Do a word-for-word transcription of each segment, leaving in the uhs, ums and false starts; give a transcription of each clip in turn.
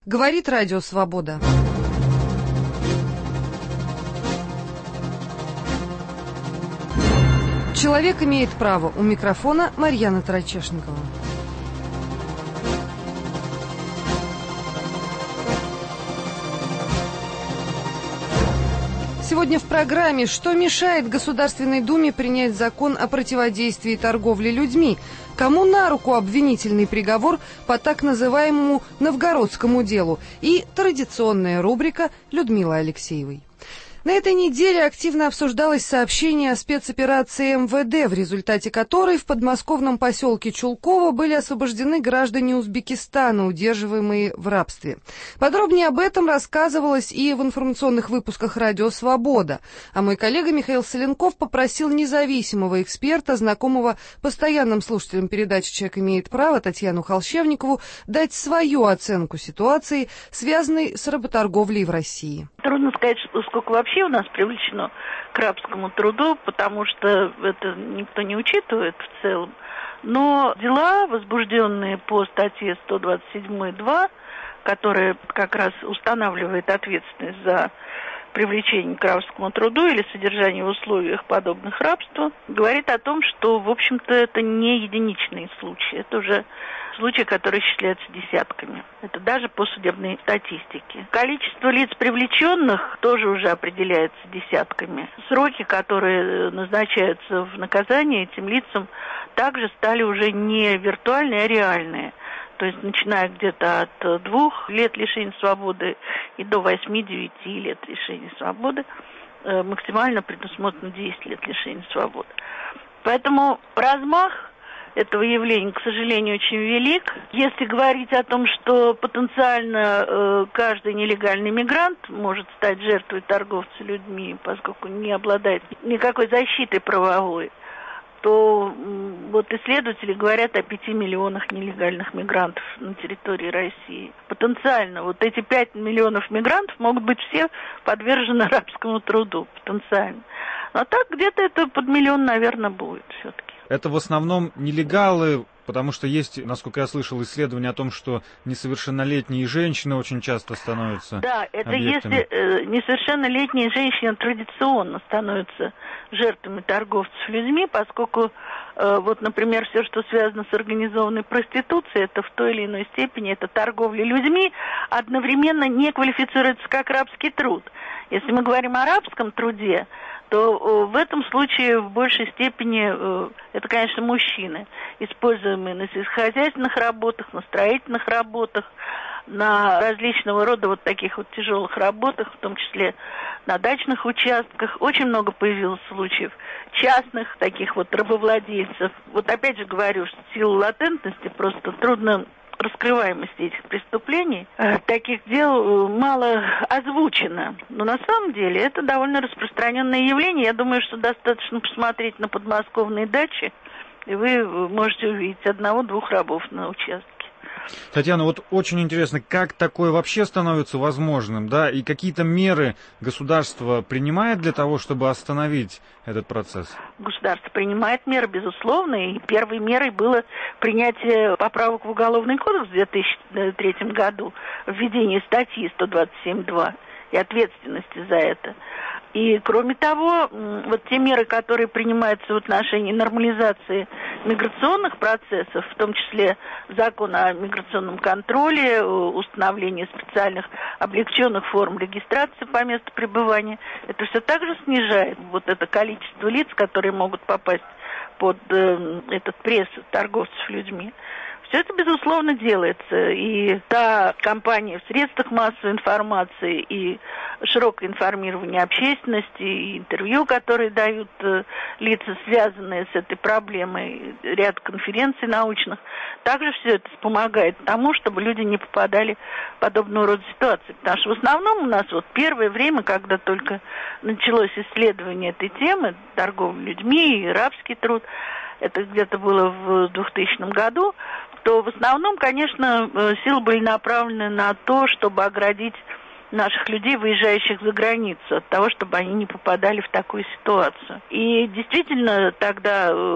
Говорит Радио Свобода. Человек имеет право. У микрофона Марьяна Тарачешникова. Сегодня в программе: что мешает Государственной Думе принять закон о противодействии торговле людьми? Кому на руку обвинительный приговор по так называемому новгородскому делу? И традиционная рубрика Людмилы Алексеевой. На этой неделе активно обсуждалось сообщение о спецоперации эм вэ дэ, в результате которой в подмосковном поселке Чулково были освобождены граждане Узбекистана, удерживаемые в рабстве. Подробнее об этом рассказывалось и в информационных выпусках «Радио Свобода». А мой коллега Михаил Соленков попросил независимого эксперта, знакомого постоянным слушателям передачи «Человек имеет право» Татьяну Холщевникову, дать свою оценку ситуации, связанной с работорговлей в России. Трудно сказать, сколько вообще у нас привлечено к рабскому труду, потому что это никто не учитывает в целом. Но дела, возбужденные по статье сто двадцать семь два, которая как раз устанавливает ответственность за привлечение к рабскому труду или содержание в условиях подобных рабству, говорит о том, что, в общем-то, это не единичные случаи. Это уже случаи, которые исчисляются десятками. Это даже по судебной статистике. Количество лиц привлеченных тоже уже определяется десятками. Сроки, которые назначаются в наказание этим лицам, также стали уже не виртуальные, а реальные. То есть начиная где-то от двух лет лишения свободы и до восьми-девяти лет лишения свободы, максимально предусмотрено десять лет лишения свободы. Поэтому размах этого явления, к сожалению, очень велик. Если говорить о том, что потенциально э, каждый нелегальный мигрант может стать жертвой торговца людьми, поскольку не обладает никакой защитой правовой, то вот исследователи говорят о пяти миллионах нелегальных мигрантов на территории России. Потенциально вот эти пять миллионов мигрантов могут быть все подвержены рабскому труду, потенциально. А так где-то это под миллион, наверное, будет все-таки. Это в основном нелегалы, потому что есть, насколько я слышал, исследования о том, что несовершеннолетние женщины очень часто становятся Да, это объектами. Если э, несовершеннолетние женщины традиционно становятся жертвами торговцев людьми, поскольку, э, вот, например, все, что связано с организованной проституцией, это в той или иной степени, это торговля людьми, одновременно не квалифицируется как рабский труд. Если мы говорим о рабском труде, то в этом случае в большей степени это, конечно, мужчины, используемые на сельскохозяйственных работах, на строительных работах, на различного рода вот таких вот тяжелых работах, в том числе на дачных участках. Очень много появилось случаев частных таких вот рабовладельцев. Вот опять же говорю, что в силу латентности просто трудно раскрываемости этих преступлений, таких дел мало озвучено. Но на самом деле это довольно распространенное явление. Я думаю, что достаточно посмотреть на подмосковные дачи, и вы можете увидеть одного-двух рабов на участке. Татьяна, вот очень интересно, как такое вообще становится возможным, да, и какие-то меры государство принимает для того, чтобы остановить этот процесс? Государство принимает меры, безусловно, и первой мерой было принятие поправок в Уголовный кодекс в две тысячи третьем году, введение статьи сто двадцать семь два и ответственности за это. И, кроме того, вот те меры, которые принимаются в отношении нормализации миграционных процессов, в том числе закон о миграционном контроле, установление специальных облегченных форм регистрации по месту пребывания, это все также снижает вот это количество лиц, которые могут попасть под э, этот пресс торговцев людьми. Все это, безусловно, делается. И та кампания в средствах массовой информации, и широкое информирование общественности, и интервью, которые дают э, лица, связанные с этой проблемой, ряд конференций научных, также все это помогает тому, чтобы люди не попадали в подобного рода ситуации. Потому что в основном у нас вот первое время, когда только началось исследование этой темы, торговля людьми и рабский труд, это где-то было в двухтысячном году, то в основном, конечно, силы были направлены на то, чтобы оградить наших людей, выезжающих за границу, от того, чтобы они не попадали в такую ситуацию. И действительно, тогда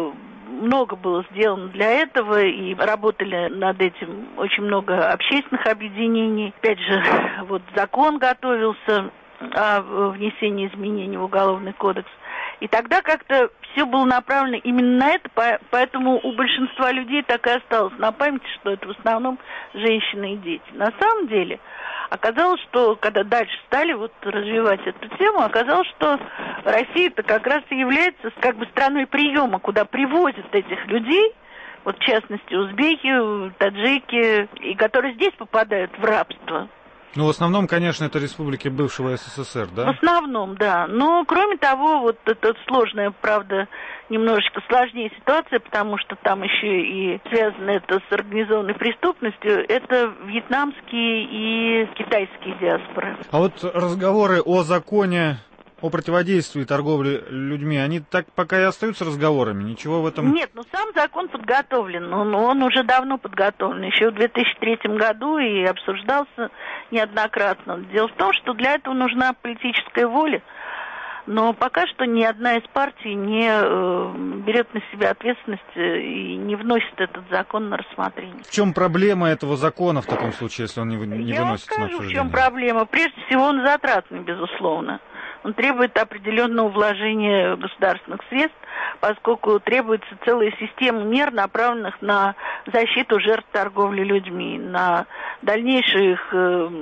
много было сделано для этого, и работали над этим очень много общественных объединений. Опять же, вот закон готовился о внесении изменений в Уголовный кодекс. И тогда как-то все было направлено именно на это, поэтому у большинства людей так и осталось на памяти, что это в основном женщины и дети. На самом деле оказалось, что когда дальше стали вот развивать эту тему, оказалось, что Россия-то как раз и является как бы страной приема, куда привозят этих людей, вот в частности узбеки, таджики, и которые здесь попадают в рабство. Ну, в основном, конечно, это республики бывшего СССР, да? В основном, да. Но, кроме того, вот это сложная, правда, немножечко сложнее ситуация, потому что там еще и связано это с организованной преступностью, это вьетнамские и китайские диаспоры. А вот разговоры о законе о противодействии торговле людьми, они так пока и остаются разговорами? Ничего в этом... Нет, ну сам закон подготовлен, он, он уже давно подготовлен, еще в две тысячи третьем году и обсуждался неоднократно. Дело в том, что для этого нужна политическая воля, но пока что ни одна из партий не э, берет на себя ответственность и не вносит этот закон на рассмотрение. В чем проблема этого закона в таком случае, если он не, не Я выносится вам на скажу, обсуждение? в чем проблема. Прежде всего, он затратный, безусловно. Он требует определенного вложения государственных средств, поскольку требуется целая система мер, направленных на защиту жертв торговли людьми, на дальнейшую их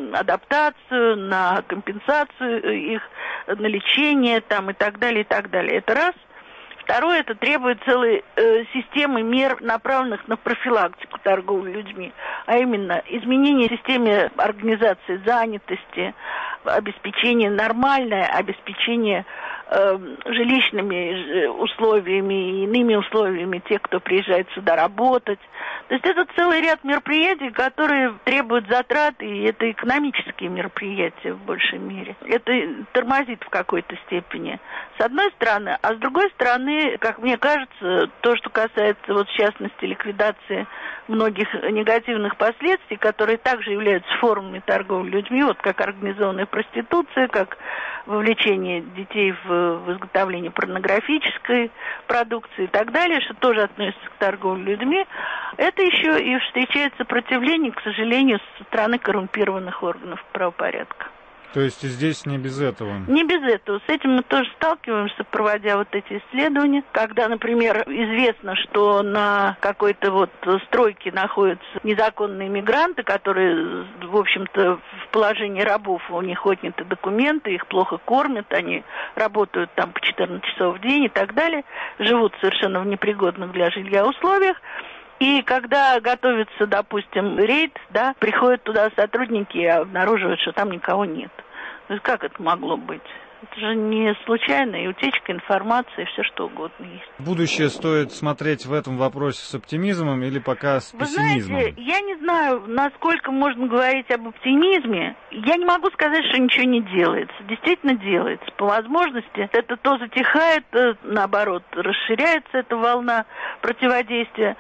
адаптацию, на компенсацию их, на лечение там, и так далее, и так далее. Это раз. Второе, это требует целой э, системы мер, направленных на профилактику торговли людьми, а именно изменение системы организации занятости, обеспечение, нормальное обеспечение э, жилищными условиями и иными условиями тех, кто приезжает сюда работать. То есть это целый ряд мероприятий, которые требуют затрат, и это экономические мероприятия в большей мере. Это тормозит в какой-то степени, с одной стороны, а с другой стороны, как мне кажется, то, что касается, вот, в частности, ликвидации многих негативных последствий, которые также являются формами торговли людьми, вот как организованная проституция, как вовлечение детей в, в изготовление порнографической продукции и так далее, что тоже относится к торговле людьми, это еще и встречает сопротивление, к сожалению, со стороны коррумпированных органов правопорядка. То есть здесь не без этого? Не без этого. С этим мы тоже сталкиваемся, проводя вот эти исследования. Когда, например, известно, что на какой-то вот стройке находятся незаконные мигранты, которые, в общем-то, в положении рабов, у них отняты документы, их плохо кормят, они работают там по четырнадцать часов в день и так далее, живут совершенно в непригодных для жилья условиях. И когда готовится, допустим, рейд, да, приходят туда сотрудники и обнаруживают, что там никого нет. То есть как это могло быть? Это же не случайная утечка информации, все что угодно есть. Будущее стоит смотреть в этом вопросе с оптимизмом или пока с Вы пессимизмом? знаете, я не знаю, насколько можно говорить об оптимизме. Я не могу сказать, что ничего не делается. Действительно делается. По возможности это то затихает, то, наоборот, расширяется эта волна противодействия.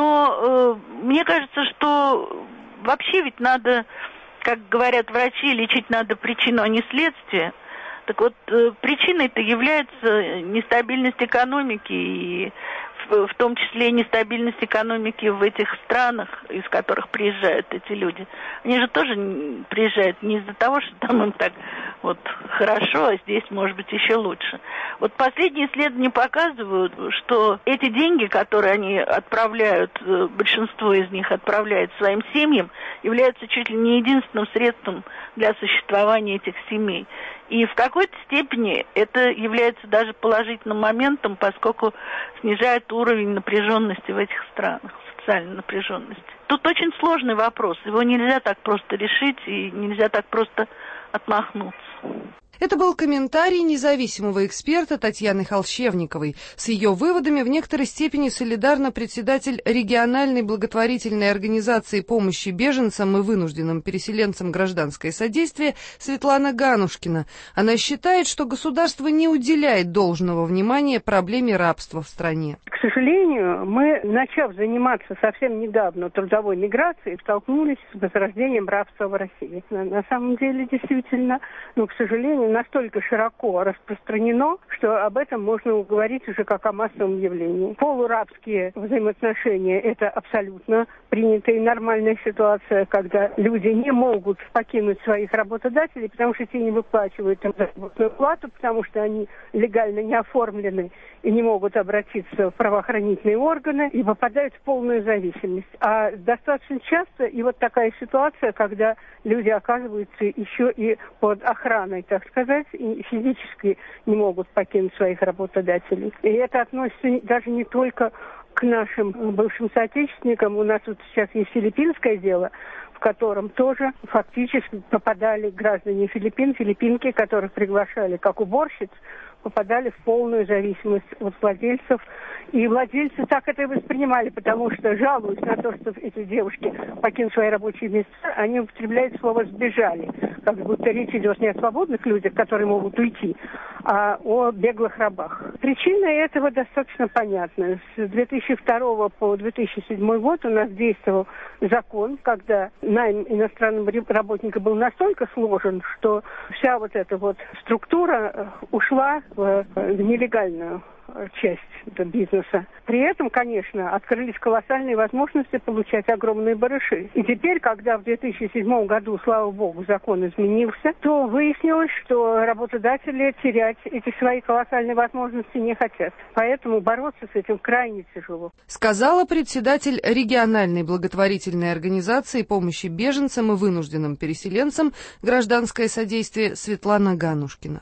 Но э, мне кажется, что вообще ведь надо, как говорят врачи, лечить надо причину, а не следствие. Так вот, э, причиной-то является нестабильность экономики, и в, в том числе нестабильность экономики в этих странах, из которых приезжают эти люди. Они же тоже приезжают не из-за того, что там им так вот хорошо, а здесь, может быть, еще лучше. Вот последние исследования показывают, что эти деньги, которые они отправляют, большинство из них отправляют своим семьям, являются чуть ли не единственным средством для существования этих семей. И в какой-то степени это является даже положительным моментом, поскольку снижает уровень напряженности в этих странах, социальной напряженности. Тут очень сложный вопрос, его нельзя так просто решить и нельзя так просто отмахнуться. Это был комментарий независимого эксперта Татьяны Холщевниковой. С ее выводами в некоторой степени солидарна председатель региональной благотворительной организации помощи беженцам и вынужденным переселенцам «Гражданское содействие» Светлана Ганушкина. Она считает, что государство не уделяет должного внимания проблеме рабства в стране. К сожалению, мы, начав заниматься совсем недавно трудовой миграцией, столкнулись с возрождением рабства в России. На, на самом деле, действительно, ну, к сожалению, сожалению, настолько широко распространено, что об этом можно говорить уже как о массовом явлении. Полурабские взаимоотношения – это абсолютно принятая и нормальная ситуация, когда люди не могут покинуть своих работодателей, потому что те не выплачивают им заработную плату, потому что они легально не оформлены и не могут обратиться в правоохранительные органы и попадают в полную зависимость. А достаточно часто и вот такая ситуация, когда люди оказываются еще и под охраной, так сказать, и физически не могут покинуть своих работодателей. И это относится даже не только к нашим бывшим соотечественникам. У нас вот сейчас есть филиппинское дело, в котором тоже фактически попадали граждане Филиппин, филиппинки, которых приглашали как уборщиц, попадали в полную зависимость от владельцев. И владельцы так это и воспринимали, потому что, жалуясь на то, что эти девушки покинули свои рабочие места, они употребляют слово «сбежали». Как будто речь идет не о свободных людях, которые могут уйти, а о беглых рабах. Причина этого достаточно понятна. С две тысячи второго по две тысячи седьмой год у нас действовал закон, когда найм иностранного работника был настолько сложен, что вся вот эта вот структура ушла в нелегальную часть бизнеса. При этом, конечно, открылись колоссальные возможности получать огромные барыши. И теперь, когда в две тысячи седьмом году, слава богу, закон изменился, то выяснилось, что работодатели терять эти свои колоссальные возможности не хотят. Поэтому бороться с этим крайне тяжело. Сказала председатель региональной благотворительной организации помощи беженцам и вынужденным переселенцам «Гражданское содействие» Светлана Ганушкина.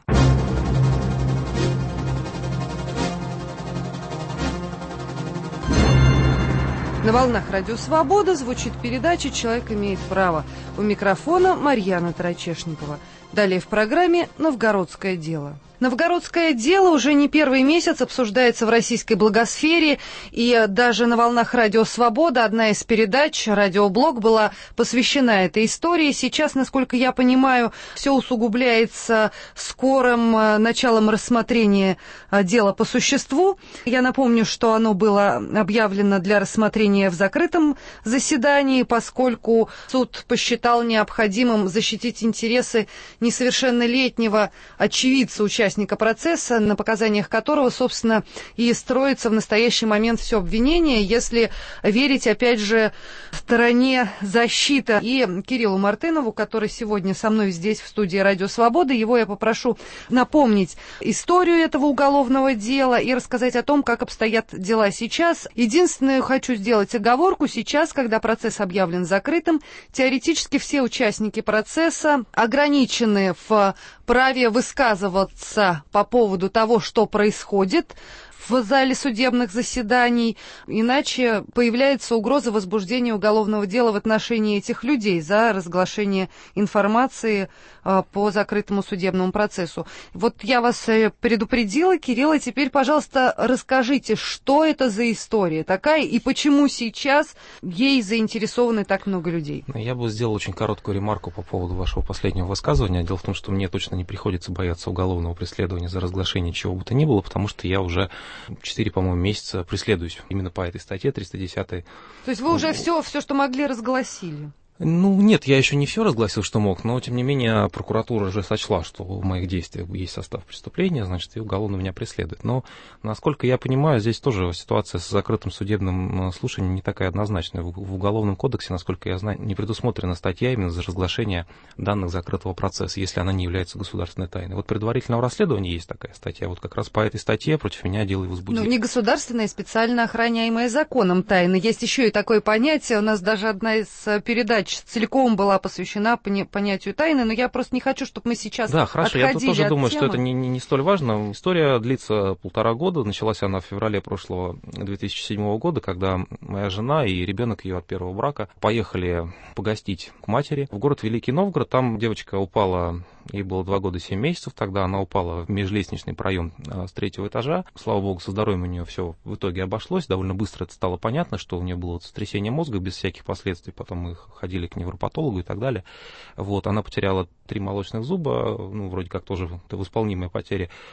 На волнах Радио Свобода звучит передача «Человек имеет право». У микрофона Марьяна Тарачешникова. Далее в программе «Новгородское дело». Новгородское дело уже не первый месяц обсуждается в российской блогосфере, и даже на волнах Радио Свобода одна из передач, радиоблог, была посвящена этой истории. Сейчас, насколько я понимаю, все усугубляется скорым началом рассмотрения дела по существу. Я напомню, что оно было объявлено для рассмотрения в закрытом заседании, поскольку суд посчитал необходимым защитить интересы несовершеннолетнего очевидца, участника процесса, на показаниях которого, собственно, и строится в настоящий момент все обвинение, если верить, опять же, стороне защиты. И Кириллу Мартынову, который сегодня со мной здесь, в студии Радио Свобода, его я попрошу напомнить историю этого уголовного дела и рассказать о том, как обстоят дела сейчас. Единственное, хочу сделать оговорку: сейчас, когда процесс объявлен закрытым, теоретически все участники процесса ограничены в праве высказываться по поводу того, что происходит в зале судебных заседаний, иначе появляется угроза возбуждения уголовного дела в отношении этих людей за разглашение информации э, по закрытому судебному процессу. Вот я вас предупредила, Кирилл, и теперь, пожалуйста, расскажите, что это за история такая и почему сейчас ей заинтересованы так много людей. Я бы сделал очень короткую ремарку по поводу вашего последнего высказывания. Дело в том, что мне точно не приходится бояться уголовного преследования за разглашение чего бы то ни было, потому что я уже четыре, по-моему, месяца преследуюсь именно по этой статье триста десятой. То есть вы уже все, все, что могли, разгласили? Ну, нет, я еще не все разгласил, что мог, но, тем не менее, прокуратура уже сочла, что в моих действиях есть состав преступления, значит, и уголовно меня преследует. Но, насколько я понимаю, здесь тоже ситуация с закрытым судебным слушанием не такая однозначная. В Уголовном кодексе, насколько я знаю, не предусмотрена статья именно за разглашение данных закрытого процесса, если она не является государственной тайной. Вот предварительного расследования есть такая статья. Вот как раз по этой статье против меня дело и возбудили. Ну, не государственная, специально охраняемая законом тайна. Есть еще и такое понятие. У нас даже одна из передач целиком была посвящена понятию тайны, но я просто не хочу, чтобы мы сейчас Да, хорошо, я тоже думаю, темы. что это не, не, не столь важно. История длится полтора года, началась она в феврале прошлого две тысячи седьмого года, когда моя жена и ребенок ее от первого брака поехали погостить к матери в город Великий Новгород. Там девочка упала, ей было два года семь месяцев, тогда она упала в межлестничный проем с третьего этажа. Слава богу, со здоровьем у нее все в итоге обошлось, довольно быстро это стало понятно, что у нее было сотрясение мозга без всяких последствий, потом мы ходили к невропатологу и так далее. Вот, она потеряла три молочных зуба, ну, вроде как тоже восполнимая потеря.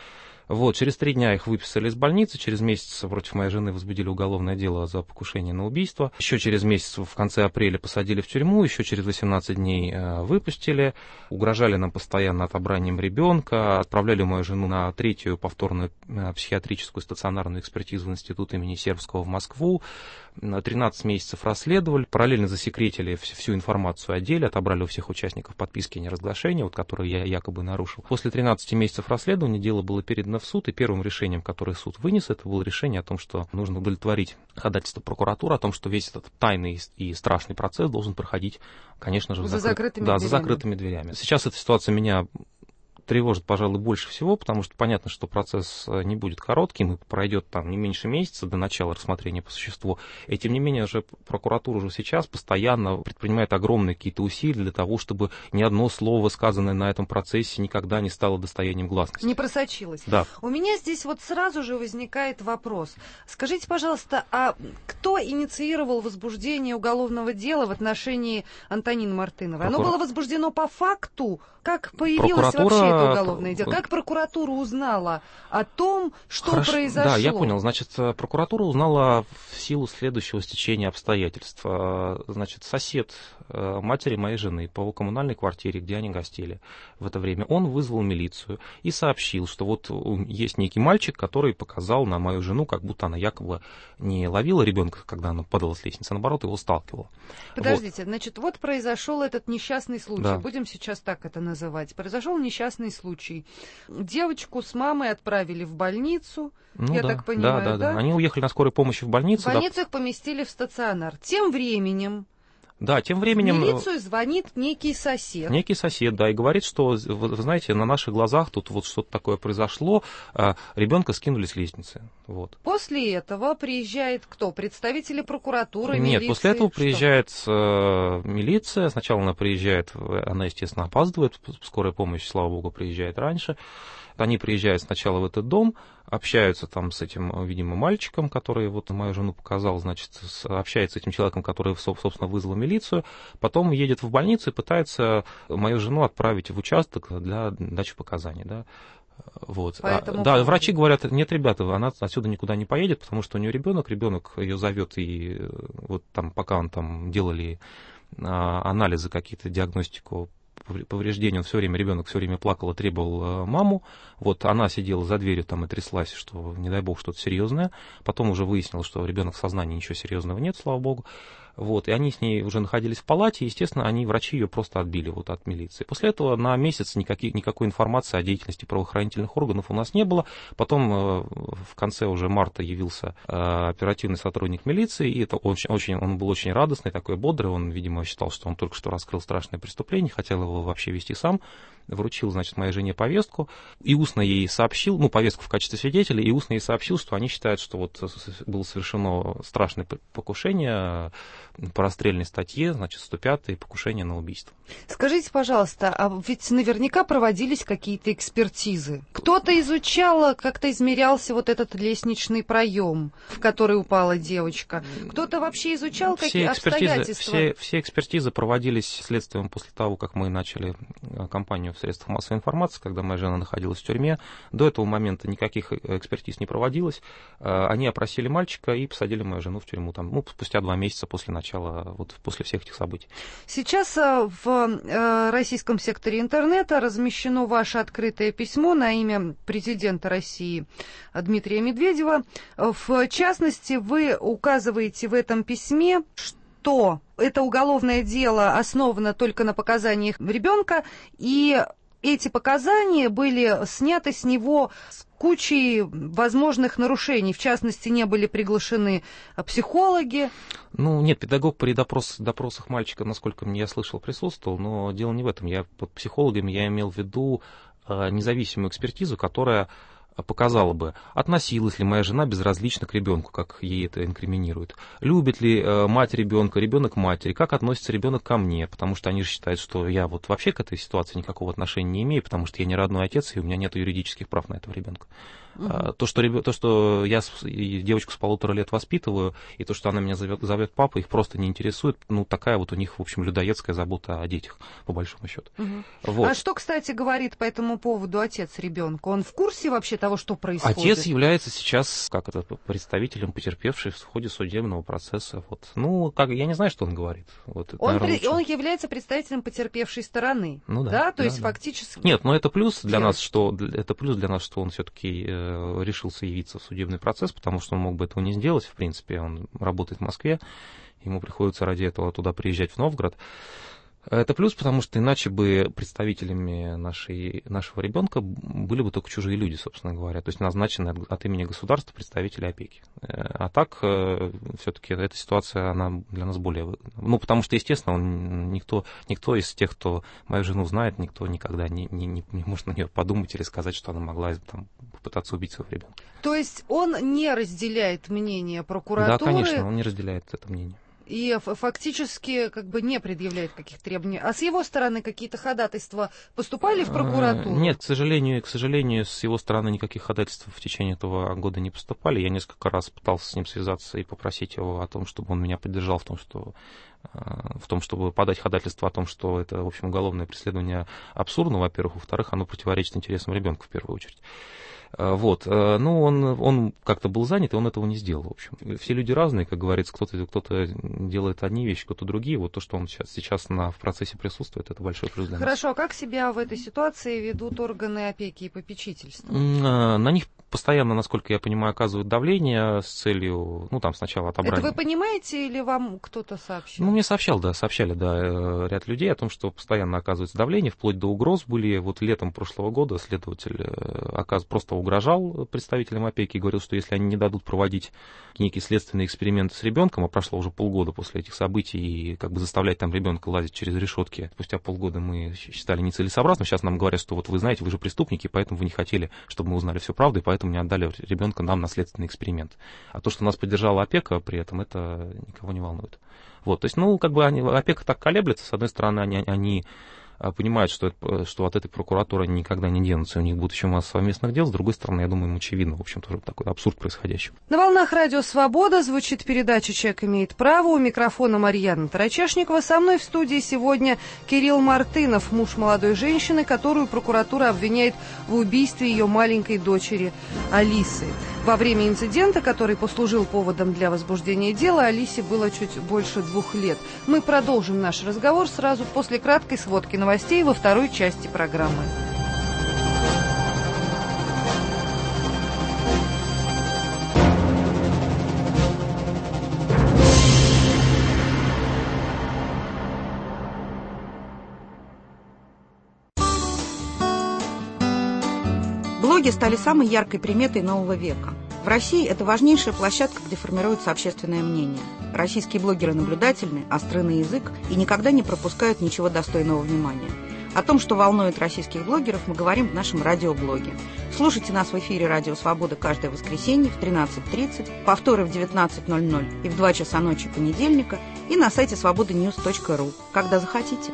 Вот, через три дня их выписали из больницы, через месяц против моей жены возбудили уголовное дело за покушение на убийство. Еще через месяц, в конце апреля, посадили в тюрьму, еще через восемнадцать дней выпустили. Угрожали нам постоянно отобранием ребенка, отправляли мою жену на третью повторную психиатрическую стационарную экспертизу в институт имени Сербского в Москву. тринадцать месяцев расследовали, параллельно засекретили всю информацию о деле, отобрали у всех участников подписки о неразглашении, вот, которые я якобы нарушил. После тринадцати месяцев расследования дело было передано в суд, и первым решением, которое суд вынес, это было решение о том, что нужно удовлетворить ходатайство прокуратуры, о том, что весь этот тайный и страшный процесс должен проходить, конечно же, за, закры... закрытыми, да, дверями. за закрытыми дверями. Сейчас эта ситуация меня тревожит, пожалуй, больше всего, потому что понятно, что процесс не будет коротким и пройдет там не меньше месяца до начала рассмотрения по существу. И тем не менее, уже прокуратура уже сейчас постоянно предпринимает огромные какие-то усилия для того, чтобы ни одно слово, сказанное на этом процессе, никогда не стало достоянием гласности. Не просочилось. Да. У меня здесь вот сразу же возникает вопрос. Скажите, пожалуйста, а кто инициировал возбуждение уголовного дела в отношении Антонины Мартыновой? Прокур... Оно было возбуждено по факту? Как появилось Прокуратура... вообще это уголовное дело? Как прокуратура узнала о том, что Хорошо. произошло? Да, я понял. Значит, прокуратура узнала в силу следующего стечения обстоятельств. Значит, сосед матери моей жены по коммунальной квартире, где они гостили в это время, он вызвал милицию и сообщил, что вот есть некий мальчик, который показал на мою жену, как будто она якобы не ловила ребенка, когда она падала с лестницы, а наоборот его сталкивала. Подождите, вот. Значит, вот произошел этот несчастный случай. Да. Будем сейчас так это называть. Произошел несчастный случай. Девочку с мамой отправили в больницу, ну, я да, так понимаю, да, да, да? да? Они уехали на скорой помощи в больницу. В больницу да. их поместили в стационар. Тем временем Да, тем временем... в милицию звонит некий сосед. Некий сосед, да, и говорит, что, вы, вы знаете, на наших глазах тут вот что-то такое произошло, ребенка скинули с лестницы. Вот. После этого приезжает кто? Представители прокуратуры, Нет, милиции? после этого Что? приезжает э, милиция. Сначала она приезжает, она, естественно, опаздывает, скорая помощь, слава богу, приезжает раньше. Они приезжают сначала в этот дом, общаются там с этим, видимо, мальчиком, который вот мою жену показал, значит, общается с этим человеком, который, собственно, вызвал милицию, потом едет в больницу и пытается мою жену отправить в участок для дачи показаний, да. Вот. А, да, врачи говорят, нет, ребята, она отсюда никуда не поедет, потому что у нее ребенок, ребенок ее зовет, и вот там, пока он там делали а, анализы какие-то, диагностику повреждений, он все время, ребенок все время плакал и требовал маму. Вот она сидела за дверью там и тряслась, что, не дай бог, что-то серьезное. Потом уже выяснилось, что ребенок в сознании, ничего серьезного нет, слава богу. Вот, и они с ней уже находились в палате, и, естественно, они, врачи, ее просто отбили вот от милиции. После этого на месяц никаких, никакой информации о деятельности правоохранительных органов у нас не было. Потом э, в конце уже марта явился э, оперативный сотрудник милиции, и это очень, очень, он был очень радостный, такой бодрый. Он, видимо, считал, что он только что раскрыл страшное преступление, хотел его вообще вести сам. Вручил, значит, моей жене повестку и устно ей сообщил, ну, повестку в качестве свидетеля, и устно ей сообщил, что они считают, что вот было совершено страшное покушение по расстрельной статье, значит, сто пятое покушение на убийство. Скажите, пожалуйста, а ведь наверняка проводились какие-то экспертизы. Кто-то изучал, как-то измерялся вот этот лестничный проем, в который упала девочка. Кто-то вообще изучал, все какие обстоятельства? Все, все экспертизы проводились следствием после того, как мы начали кампанию в средствах массовой информации, когда моя жена находилась в тюрьме. До этого момента никаких экспертиз не проводилось. Они опросили мальчика и посадили мою жену в тюрьму там, ну, спустя два месяца после начала, вот после всех этих событий. Сейчас в российском секторе интернета размещено ваше открытое письмо на имя президента России Дмитрия Медведева. В частности, вы указываете в этом письме, что это уголовное дело основано только на показаниях ребенка, и эти показания были сняты с него с кучей возможных нарушений. В частности, не были приглашены психологи. Ну, нет, педагог при допрос, допросах мальчика, насколько я слышал, присутствовал, но дело не в этом. Я под психологами я имел в виду э, независимую экспертизу, которая показала бы, относилась ли моя жена безразлично к ребенку, как ей это инкриминирует. Любит ли э, мать ребенка, ребенок к матери, как относится ребенок ко мне, потому что они же считают, что я вот вообще к этой ситуации никакого отношения не имею, потому что я не родной отец, и у меня нет юридических прав на этого ребенка. Uh-huh. То, что, ребё... то, что я девочку с полутора лет воспитываю, и то, что она меня зовет, зовет папа, их просто не интересует. Ну, такая вот у них, в общем, людоедская забота о детях, по большому счету. Uh-huh. Вот. А что, кстати, говорит по этому поводу отец ребенка? Он в курсе вообще того, того, что происходит? Отец является сейчас, как это, представителем потерпевшей в ходе судебного процесса. Вот. Ну, как, я не знаю, что он говорит. Вот, это, он, наверное, при, он является представителем потерпевшей стороны. Ну да. Да, то да, есть да. фактически. Нет, но это плюс для Нет. нас, что это плюс для нас, что он все-таки э, решился явиться в судебный процесс, потому что он мог бы этого не сделать. В принципе, он работает в Москве, ему приходится ради этого туда приезжать в Новгород. Это плюс, потому что иначе бы представителями нашей, нашего ребенка были бы только чужие люди, собственно говоря, то есть назначенные от, от имени государства представители опеки. А так, все-таки эта ситуация, она для нас более выгодна. Ну, потому что, естественно, он, никто, никто из тех, кто мою жену знает, никто никогда не, не, не, не может на нее подумать или сказать, что она могла там, попытаться убить своего ребенка. То есть он не разделяет мнение прокуратуры? Да, конечно, он не разделяет это мнение. И фактически как бы не предъявляет каких требований. А с его стороны какие-то ходатайства поступали в прокуратуру? Нет, к сожалению, к сожалению, с его стороны никаких ходатайств в течение этого года не поступали. Я несколько раз пытался с ним связаться и попросить его о том, чтобы он меня поддержал в том, что в том, чтобы подать ходатайство о том, что это, в общем, уголовное преследование абсурдно, во-первых, во-вторых, оно противоречит интересам ребенка в первую очередь. Вот, ну, он, он как-то был занят, и он этого не сделал, в общем. Все люди разные, как говорится, кто-то, кто-то делает одни вещи, кто-то другие. Вот то, что он сейчас, сейчас на, в процессе присутствует, это большой плюс для нас. Хорошо, а как себя в этой ситуации ведут органы опеки и попечительства? На них постоянно, насколько я понимаю, оказывают давление с целью, ну, там, сначала отобрания. Это вы понимаете или вам кто-то сообщил? Ну, мне сообщал, да, сообщали, да, ряд людей о том, что постоянно оказывается давление, вплоть до угроз были. Вот летом прошлого года следователь оказ... просто угрожал представителям опеки и говорил, что если они не дадут проводить некий следственный эксперимент с ребенком, а прошло уже полгода после этих событий, и как бы заставлять там ребенка лазить через решетки, спустя полгода мы считали нецелесообразным. Сейчас нам говорят, что вот вы знаете, вы же преступники, поэтому вы не хотели, чтобы мы узнали всю правду, и поэтому не отдали ребенка нам на следственный эксперимент. А то, что нас поддержала опека при этом, это никого не волнует. Вот, то есть, ну, как бы они, опека так колеблется. С одной стороны, они, они понимают, что, это, что от этой прокуратуры они никогда не денутся, у них будет еще масса совместных дел. С другой стороны, я думаю, им очевидно, в общем, тоже такой абсурд происходящего. На волнах радио «Свобода» звучит передача «Человек имеет право». У микрофона Марьяна Тарачешникова. Со мной в студии сегодня Кирилл Мартынов, муж молодой женщины, которую прокуратура обвиняет в убийстве ее маленькой дочери Алисы. Во время инцидента, который послужил поводом для возбуждения дела, Алисе было чуть больше двух лет. Мы продолжим наш разговор сразу после краткой сводки новостей во второй части программы. Блоги стали самой яркой приметой нового века. В России это важнейшая площадка, где формируется общественное мнение. Российские блогеры наблюдательны, остры на язык и никогда не пропускают ничего достойного внимания. О том, что волнует российских блогеров, мы говорим в нашем радиоблоге. Слушайте нас в эфире «Радио Свобода» каждое воскресенье в тринадцать тридцать, повторы в девятнадцать ноль ноль и в два часа ночи понедельника, и на сайте свобода ньюс точка ру, когда захотите.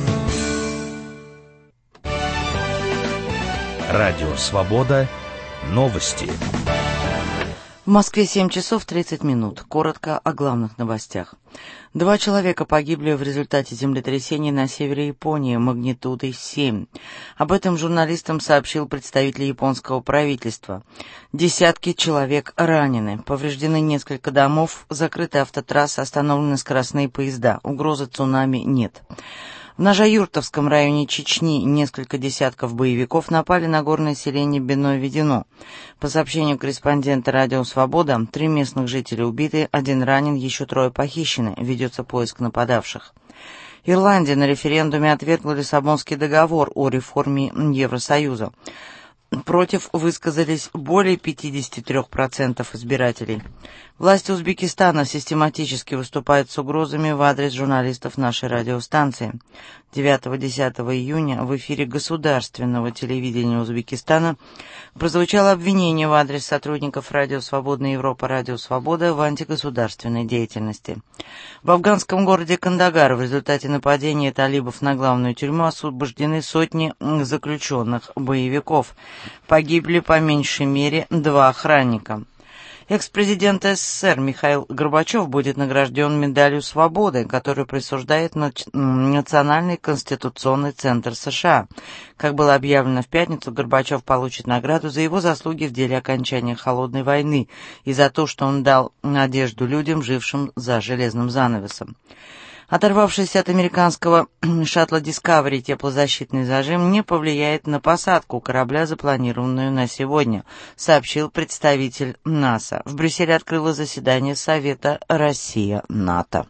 Радио «Свобода». Новости. В Москве семь часов тридцать минут. Коротко о главных новостях. Два человека погибли в результате землетрясения на севере Японии магнитудой семь. Об этом журналистам сообщил представитель японского правительства. Десятки человек ранены. Повреждены несколько домов, закрыты автотрассы, остановлены скоростные поезда. Угрозы цунами нет. В Ножаюртовском районе Чечни несколько десятков боевиков напали на горное селение Бено-Ведено. По сообщению корреспондента «Радио Свобода», три местных жителя убиты, один ранен, еще трое похищены. Ведется поиск нападавших. Ирландия на референдуме отвергла Лиссабонский договор о реформе Евросоюза. Против высказались более пятьдесят три процента избирателей. Власти Узбекистана систематически выступают с угрозами в адрес журналистов нашей радиостанции. девятого-десятого июня в эфире государственного телевидения Узбекистана прозвучало обвинение в адрес сотрудников «Радио Свободная Европа», «Радио Свобода» в антигосударственной деятельности. В афганском городе Кандагар в результате нападения талибов на главную тюрьму освобождены сотни заключенных боевиков. Погибли по меньшей мере два охранника. Экс-президент СССР Михаил Горбачев будет награжден медалью свободы, которую присуждает Национальный конституционный центр США. Как было объявлено в пятницу, Горбачев получит награду за его заслуги в деле окончания Холодной войны и за то, что он дал надежду людям, жившим за железным занавесом. Оторвавшийся от американского шаттла Discovery теплозащитный зажим не повлияет на посадку корабля, запланированную на сегодня, сообщил представитель НАСА. В Брюсселе открылось заседание Совета Россия-НАТО.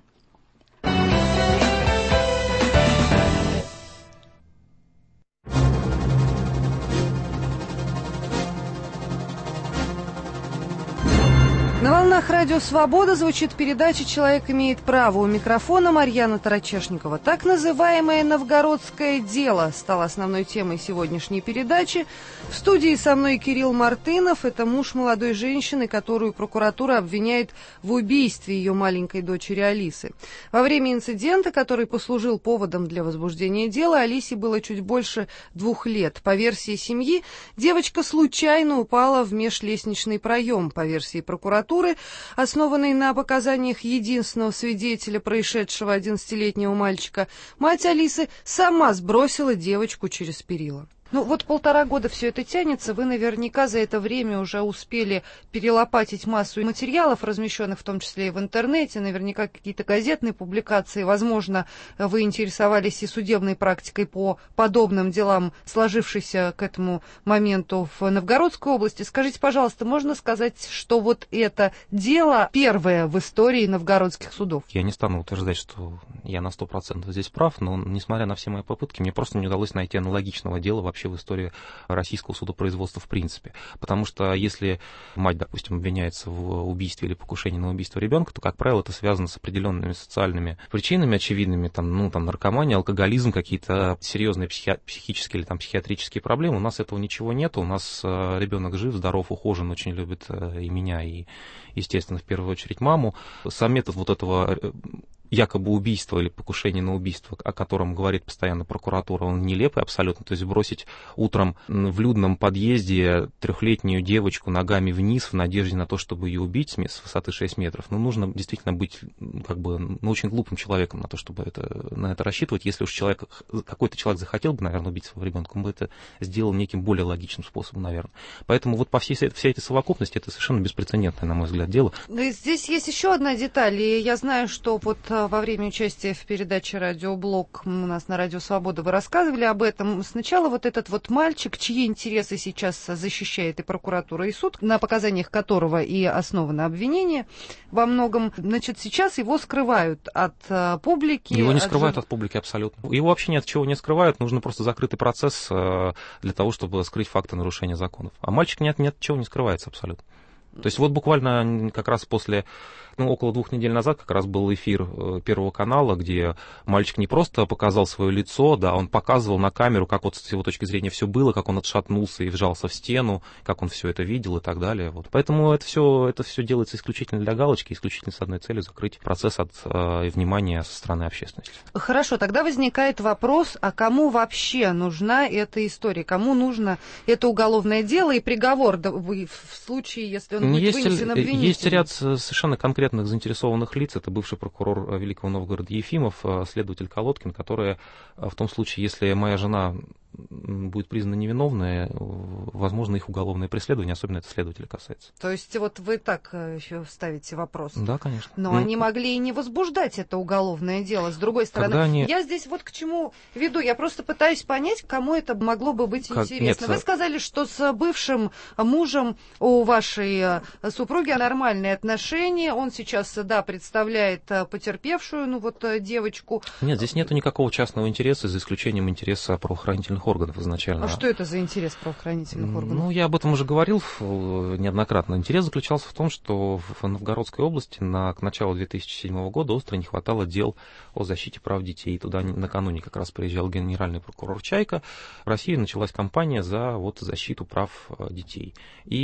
На волнах радио «Свобода» звучит передача «Человек имеет право». У микрофона Марьяна Тарачешникова. Так называемое «Новгородское дело» стало основной темой сегодняшней передачи. В студии со мной Кирилл Мартынов. Это муж молодой женщины, которую прокуратура обвиняет в убийстве ее маленькой дочери Алисы. Во время инцидента, который послужил поводом для возбуждения дела, Алисе было чуть больше двух лет. По версии семьи, девочка случайно упала в межлестничный проем. По версии прокуратуры, основанной на показаниях единственного свидетеля происшедшего одиннадцатилетнего мальчика, мать Алисы сама сбросила девочку через перила. Ну вот полтора года все это тянется, вы наверняка за это время уже успели перелопатить массу материалов, размещенных в том числе и в интернете, наверняка какие-то газетные публикации, возможно, вы интересовались и судебной практикой по подобным делам, сложившейся к этому моменту в Новгородской области. Скажите, пожалуйста, можно сказать, что вот это дело первое в истории новгородских судов? Я не стану утверждать, что я на сто процентов здесь прав, но несмотря на все мои попытки, мне просто не удалось найти аналогичного дела вообще в истории российского судопроизводства в принципе. Потому что если мать, допустим, обвиняется в убийстве или покушении на убийство ребенка, то, как правило, это связано с определенными социальными причинами очевидными, там, ну, там, наркомания, алкоголизм, какие-то серьезные психи- психические или там, психиатрические проблемы. У нас этого ничего нет. У нас э, ребенок жив, здоров, ухожен, очень любит э, и меня, и, естественно, в первую очередь маму. Сам метод вот этого якобы убийство или покушение на убийство, о котором говорит постоянно прокуратура, он нелепый абсолютно. То есть бросить утром в людном подъезде трехлетнюю девочку ногами вниз в надежде на то, чтобы ее убить с высоты шесть метров. Ну, нужно действительно быть как бы ну, очень глупым человеком на то, чтобы это, на это рассчитывать. Если уж человек, какой-то человек захотел бы, наверное, убить своего ребенка, он бы это сделал неким более логичным способом, наверное. Поэтому вот по всей, всей этой совокупности это совершенно беспрецедентное, на мой взгляд, дело. Здесь есть еще одна деталь, и я знаю, что вот во время участия в передаче «Радиоблог» у нас на «Радио Свобода» вы рассказывали об этом. Сначала вот этот вот мальчик, чьи интересы сейчас защищает и прокуратура, и суд, на показаниях которого и основано обвинение во многом, значит, сейчас его скрывают от uh, публики. Его не от... скрывают от публики абсолютно. Его вообще ни от чего не скрывают, нужно просто закрытый процесс uh, для того, чтобы скрыть факты нарушения законов. А мальчик ни от, ни от чего не скрывается абсолютно. То есть вот буквально как раз после, ну, около двух недель назад как раз был эфир Первого канала, где мальчик не просто показал свое лицо, да, он показывал на камеру, как вот с его точки зрения все было, как он отшатнулся и вжался в стену, как он все это видел и так далее. Вот. Поэтому это все, это все делается исключительно для галочки, исключительно с одной целью — закрыть процесс от э, внимания со стороны общественности. Хорошо, тогда возникает вопрос, а кому вообще нужна эта история, кому нужно это уголовное дело и приговор в случае, если он Есть, есть ряд обвинительным? совершенно конкретных заинтересованных лиц. Это бывший прокурор Великого Новгорода Ефимов, следователь Колодкин, которые в том случае, если моя жена будет признана невиновной, возможно, их уголовное преследование, особенно это следователя касается. То есть вот вы так еще ставите вопрос? Да, конечно. Но ну, они могли и не возбуждать это уголовное дело. С другой стороны, они... я здесь вот к чему веду. Я просто пытаюсь понять, кому это могло бы быть как... интересно. Нет, вы сказали, что с бывшим мужем у вашей супруги нормальные отношения. Он сейчас, да, представляет потерпевшую, ну вот, девочку. Нет, здесь нету никакого частного интереса, за исключением интереса правоохранительных органов изначально. А что это за интерес правоохранительных органов? Ну, я об этом уже говорил неоднократно. Интерес заключался в том, что в Новгородской области на, к началу две тысячи седьмого года остро не хватало дел о защите прав детей. Туда накануне как раз приезжал генеральный прокурор Чайка. В России началась кампания за вот, защиту прав детей.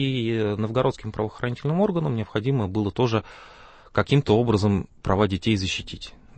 И новгородским правоохранительным органам необходимо было тоже каким-то образом права детей защитить.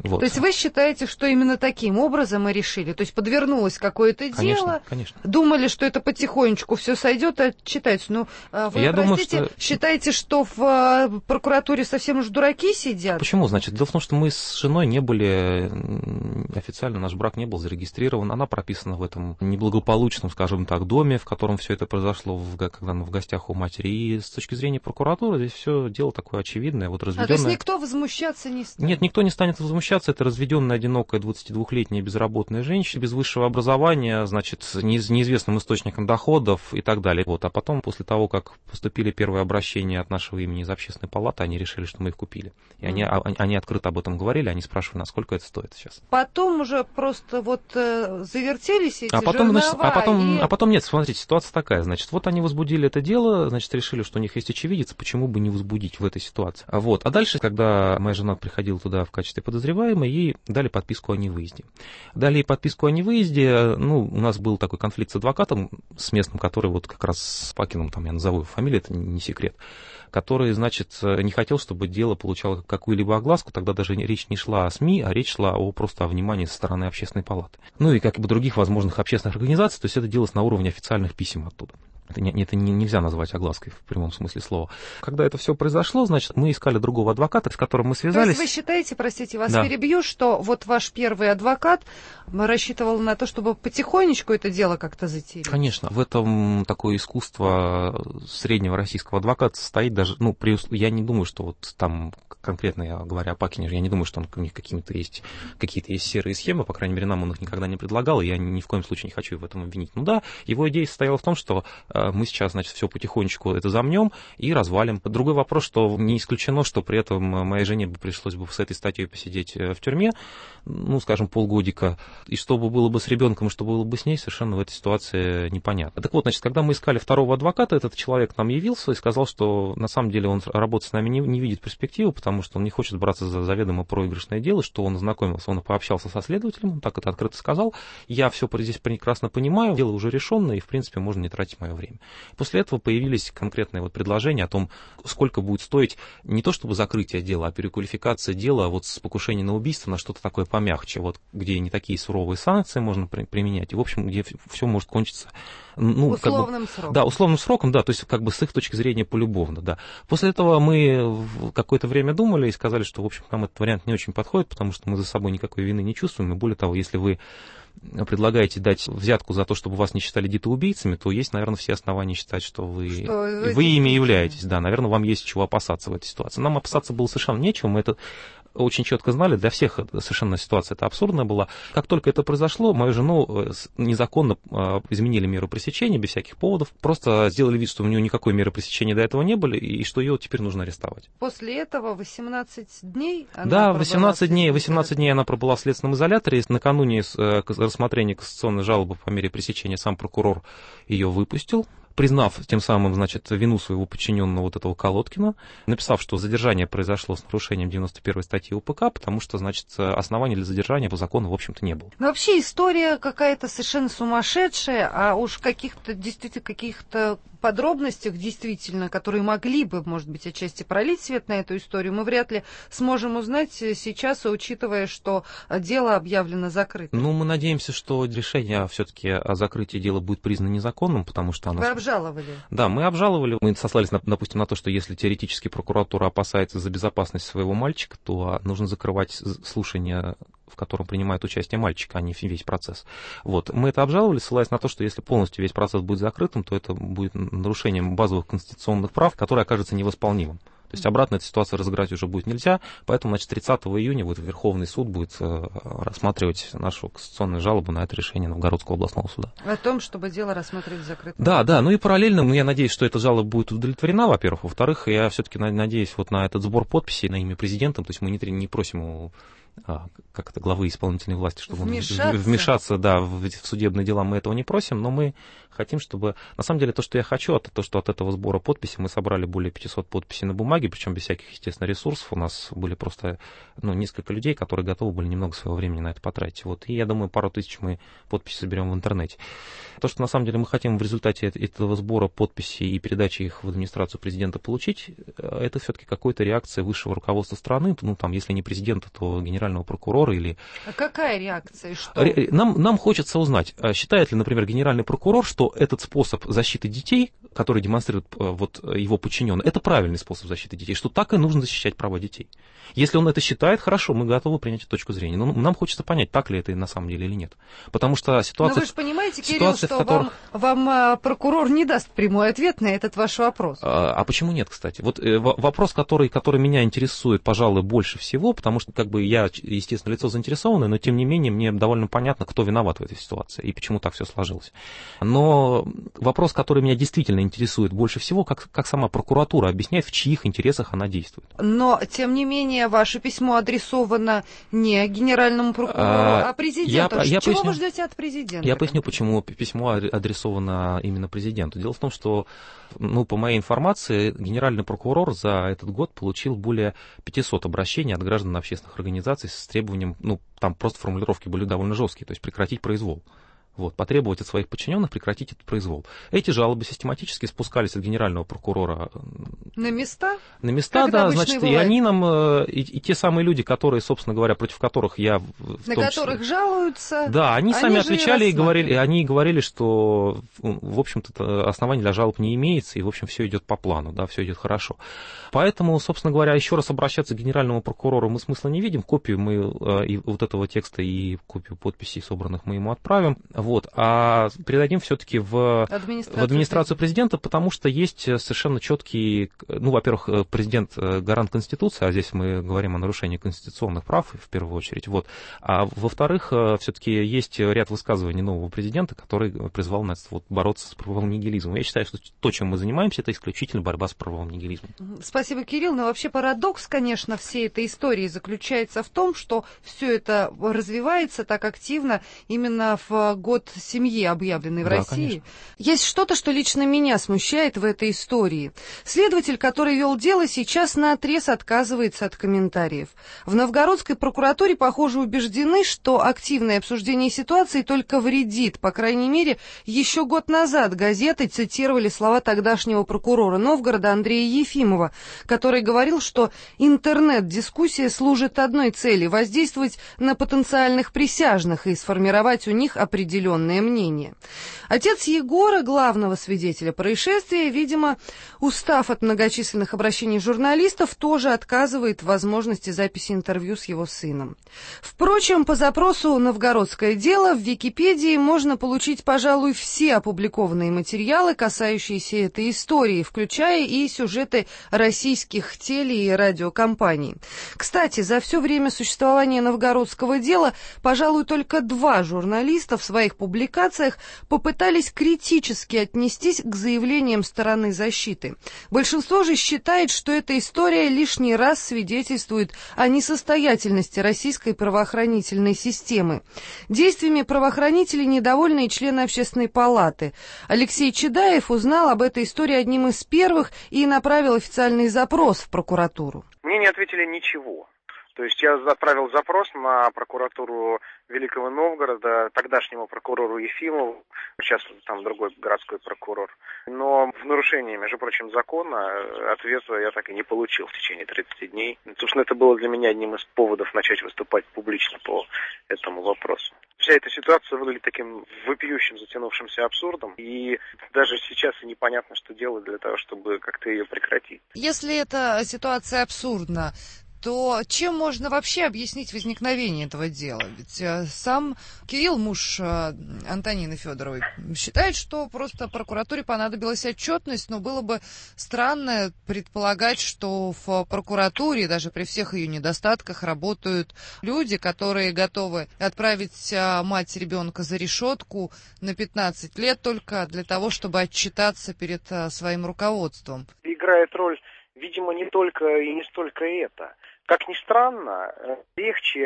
Вот. То есть вы считаете, что именно таким образом мы решили? То есть подвернулось какое-то Конечно, дело, конечно. думали, что это потихонечку все сойдет и отчитается. Ну, вы, Я простите, думаю, что... считаете, что в прокуратуре совсем уж дураки сидят? Почему? Значит, дело в том, что мы с женой не были, официально наш брак не был зарегистрирован, она прописана в этом неблагополучном, скажем так, доме, в котором все это произошло, в, когда мы в гостях у матери. И с точки зрения прокуратуры здесь все дело такое очевидное. Вот разведенная... А то есть никто возмущаться не станет? Нет, никто не станет возмущаться. Это разведенная, одинокая, двадцатидвухлетняя безработная женщина, без высшего образования, значит, с неизвестным источником доходов и так далее. Вот. А потом, после того, как поступили первые обращения от нашего имени из общественной палаты, они решили, что мы их купили. И mm. они, они открыто об этом говорили, они спрашивали, насколько это стоит сейчас. Потом уже просто вот э, завертелись эти а потом, жернова, значит, а, потом, и... а потом нет, смотрите, ситуация такая. Значит, вот они возбудили это дело, значит, решили, что у них есть очевидец, почему бы не возбудить в этой ситуации. А, вот. а дальше, когда моя жена приходила туда в качестве подозреваемой, ей дали подписку о невыезде. Дали ей подписку о невыезде, ну, у нас был такой конфликт с адвокатом, с местным, который вот как раз с Пакиным, там я назову его фамилию, это не секрет, который, значит, не хотел, чтобы дело получало какую-либо огласку, тогда даже речь не шла о СМИ, а речь шла о просто о внимании со стороны общественной палаты. Ну и как бы других возможных общественных организаций, то есть это делалось на уровне официальных писем оттуда. Это, не, это не, нельзя назвать оглаской в прямом смысле слова. Когда это все произошло, значит, мы искали другого адвоката, с которым мы связались. То есть вы считаете, простите, вас да. перебью, что вот ваш первый адвокат рассчитывал на то, чтобы потихонечку это дело как-то затереть? Конечно. В этом такое искусство среднего российского адвоката состоит даже, ну, при, я не думаю, что вот там, конкретно я говоря о Пакине, я не думаю, что он, у них какими-то есть, какие-то есть серые схемы, по крайней мере, нам он их никогда не предлагал, и я ни в коем случае не хочу в этом обвинить. Ну да, его идея состояла в том, что мы сейчас, значит, все потихонечку это замнем и развалим. Другой вопрос, что не исключено, что при этом моей жене бы пришлось бы с этой статьей посидеть в тюрьме, ну, скажем, полгодика. И что бы было бы с ребенком, и что было бы с ней, совершенно в этой ситуации непонятно. Так вот, значит, когда мы искали второго адвоката, этот человек нам явился и сказал, что на самом деле он работать с нами не, не видит перспективы, потому что он не хочет браться за заведомо проигрышное дело, что он ознакомился, он пообщался со следователем, он так это открыто сказал. Я все здесь прекрасно понимаю, дело уже решенное, и, в принципе, можно не тратить мое время. После этого появились конкретные вот предложения о том, сколько будет стоить не то чтобы закрытие дела, а переквалификация дела вот с покушения на убийство на что-то такое помягче, вот где не такие суровые санкции можно при, применять, и, в общем, где все может кончиться... Ну, условным как бы, сроком. Да, условным сроком, да, то есть как бы с их точки зрения полюбовно, да. После этого мы какое-то время думали и сказали, что, в общем, нам этот вариант не очень подходит, потому что мы за собой никакой вины не чувствуем, и более того, если вы предлагаете дать взятку за то, чтобы вас не считали детоубийцами, то есть, наверное, все основания считать, что вы, что вы ими являетесь. Да, наверное, вам есть чего опасаться в этой ситуации. Нам опасаться было совершенно нечего, мы это очень четко знали, для всех совершенно ситуация это абсурдная была. Как только это произошло, мою жену незаконно изменили меру пресечения без всяких поводов, просто сделали вид, что у нее никакой меры пресечения до этого не было, и что ее теперь нужно арестовать. После этого восемнадцать дней она Да, восемнадцать дней, восемнадцать дней она пробыла в следственном изоляторе. Накануне рассмотрения кассационной жалобы по мере пресечения сам прокурор ее выпустил, признав тем самым, значит, вину своего подчиненного вот этого Колодкина, написав, что задержание произошло с нарушением девяносто первой статьи УПК, потому что, значит, оснований для задержания по закону, в общем-то, не было. Но вообще история какая-то совершенно сумасшедшая, а уж каких-то, действительно, каких-то подробностях, действительно, которые могли бы, может быть, отчасти пролить свет на эту историю, мы вряд ли сможем узнать сейчас, учитывая, что дело объявлено закрытым. Ну, мы надеемся, что решение все-таки о закрытии дела будет признано незаконным, потому что оно... Вы обжаловали? Да, мы обжаловали. Мы сослались, допустим, на то, что если теоретически прокуратура опасается за безопасность своего мальчика, то нужно закрывать слушание, в котором принимает участие мальчик, а не весь процесс. Вот. Мы это обжаловали, ссылаясь на то, что если полностью весь процесс будет закрытым, то это будет нарушением базовых конституционных прав, которое окажется невосполнимым. То есть обратно эту ситуацию разыграть уже будет нельзя, поэтому, значит, тридцатого июня вот Верховный суд будет рассматривать нашу конституционную жалобу на это решение Новгородского областного суда. О том, чтобы дело рассмотреть закрытым. Да, да, ну и параллельно, ну, я надеюсь, что эта жалоба будет удовлетворена, во-первых. Во-вторых, я все-таки надеюсь вот на этот сбор подписей на имя президента, то есть мы не, не просим его... А, как это, главы исполнительной власти, чтобы вмешаться, он вмешаться да, в, в судебные дела, мы этого не просим, но мы хотим, чтобы... На самом деле, то, что я хочу, это то, что от этого сбора подписей мы собрали более пятисот подписей на бумаге, причем без всяких, естественно, ресурсов. У нас были просто ну, несколько людей, которые готовы были немного своего времени на это потратить. Вот. И я думаю, пару тысяч мы подписи соберем в интернете. То, что на самом деле мы хотим в результате этого сбора подписей и передачи их в администрацию президента получить, это все-таки какая-то реакция высшего руководства страны, ну, там, если не президента, то генерального прокурора или... А какая реакция? Что? Нам, нам хочется узнать, считает ли, например, генеральный прокурор, что этот способ защиты детей, который демонстрирует вот, его подчиненный, это правильный способ защиты детей, что так и нужно защищать права детей. Если он это считает, хорошо, мы готовы принять эту точку зрения. Но нам хочется понять, так ли это на самом деле или нет. Потому что ситуация... Но вы же понимаете, Кирилл, что которых... вам, вам прокурор не даст прямой ответ на этот ваш вопрос. А, а почему нет, кстати? Вот э, вопрос, который, который меня интересует, пожалуй, больше всего, потому что как бы я, естественно, лицо заинтересованное, но тем не менее мне довольно понятно, кто виноват в этой ситуации и почему так все сложилось. Но вопрос, который меня действительно интересует больше всего, как, как сама прокуратура объясняет, в чьих интересах она действует. Но, тем не менее, ваше письмо адресовано не генеральному прокурору, а, а президенту. Я, я Чего поясню, вы ждете от президента? Я поясню, почему письмо адресовано именно президенту. Дело в том, что, ну, по моей информации, генеральный прокурор за этот год получил более пятисот обращений от граждан общественных организаций с требованием, ну, там просто формулировки были довольно жесткие, то есть прекратить произвол. Вот, потребовать от своих подчиненных прекратить этот произвол. Эти жалобы систематически спускались от генерального прокурора на места? На места, как да, значит, бывает. И они нам, и, и те самые люди, которые, собственно говоря, против которых я в на том которых числе, жалуются. Да, они, они сами отвечали и, и говорили, и они они говорили, что, в общем-то, оснований для жалоб не имеется, и, в общем, все идет по плану, да, все идет хорошо. Поэтому, собственно говоря, еще раз обращаться к генеральному прокурору мы смысла не видим. Копию мы и вот этого текста и копию подписей собранных мы ему отправим. Вот. А передадим все-таки в администрацию, в администрацию президента, потому что есть совершенно четкий, ну, во-первых, президент гарант Конституции, а здесь мы говорим о нарушении конституционных прав в первую очередь. Вот. А во-вторых, все-таки есть ряд высказываний нового президента, который призвал нас вот бороться с правовым нигилизмом. Я считаю, что то, чем мы занимаемся, это исключительно борьба с правовым нигилизмом. Спасибо, Кирилл. Но вообще парадокс, конечно, всей этой истории заключается в том, что все это развивается так активно именно в год семьи, объявленной в да, России. Конечно. Есть что-то, что лично меня смущает в этой истории. Следователь, который вел дело, сейчас наотрез отказывается от комментариев. В Новгородской прокуратуре, похоже, убеждены, что активное обсуждение ситуации только вредит. По крайней мере, еще год назад газеты цитировали слова тогдашнего прокурора Новгорода Андрея Ефимова, который говорил, что интернет-дискуссия служит одной цели – воздействовать на потенциальных присяжных и сформировать у них определенное мнение. Отец Егора, главного свидетеля происшествия, видимо, устав от многочисленных обращений журналистов, тоже отказывает в возможности записи интервью с его сыном. Впрочем, по запросу «Новгородское дело» в Википедии можно получить, пожалуй, все опубликованные материалы, касающиеся этой истории, включая и сюжеты российских теле- и радиокомпаний. Кстати, за все время существования Новгородского дела, пожалуй, только два журналиста в своих публикациях попытались критически отнестись к заявлениям стороны защиты. Большинство же считает, что эта история лишний раз свидетельствует о несостоятельности российской правоохранительной системы. Действиями правоохранителей недовольны и члены Общественной палаты. Алексей Чедаев узнал об этой истории одним из первых и направил официальный запрос в прокуратуру. Мне не ответили ничего. То есть я отправил запрос на прокуратуру Великого Новгорода, тогдашнему прокурору Ефимову, сейчас там другой городской прокурор. Но в нарушении, между прочим, закона ответа я так и не получил в течение тридцати дней. Собственно, это было для меня одним из поводов начать выступать публично по этому вопросу. Вся эта ситуация выглядит таким вопиющим, затянувшимся абсурдом, и даже сейчас и непонятно, что делать для того, чтобы как-то ее прекратить. Если эта ситуация абсурдна, то чем можно вообще объяснить возникновение этого дела? Ведь э, сам Кирилл, муж э, Антонины Федоровой, считает, что просто прокуратуре понадобилась отчетность, но было бы странно предполагать, что в прокуратуре, даже при всех ее недостатках, работают люди, которые готовы отправить э, мать ребенка за решетку на пятнадцать лет только для того, чтобы отчитаться перед э, своим руководством. Играет роль, видимо, не только и не столько это. Как ни странно, легче